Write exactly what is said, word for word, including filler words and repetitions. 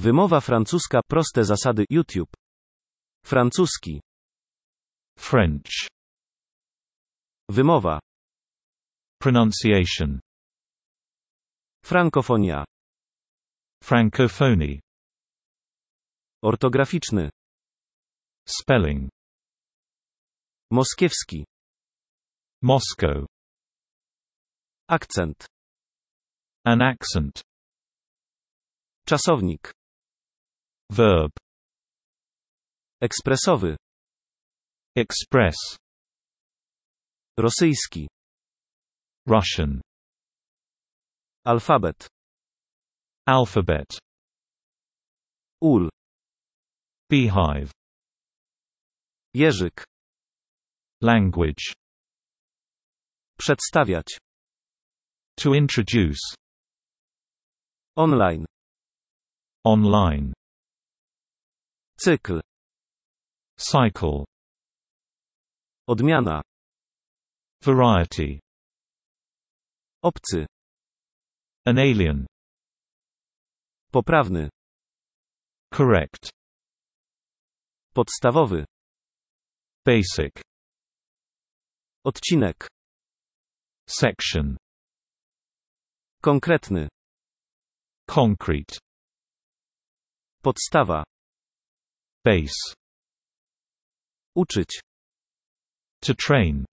Wymowa francuska. Proste zasady. YouTube. Francuski. French. Wymowa. Pronunciation. Frankofonia. Francophonie. Ortograficzny. Spelling. Moskiewski. Moscow. Akcent. An accent. Czasownik. Verb. Ekspresowy. Express. Rosyjski. Russian. Alfabet. Alphabet. Ul. Beehive. Jerzyk. Language. Przedstawiać. To introduce. Online. Online. Cykl. Cycle. Odmiana. Variety. Obcy. An alien. Poprawny. Correct. Podstawowy. Basic. Odcinek. Section. Konkretny. Concrete. Podstawa. Base. Uczyć. To train.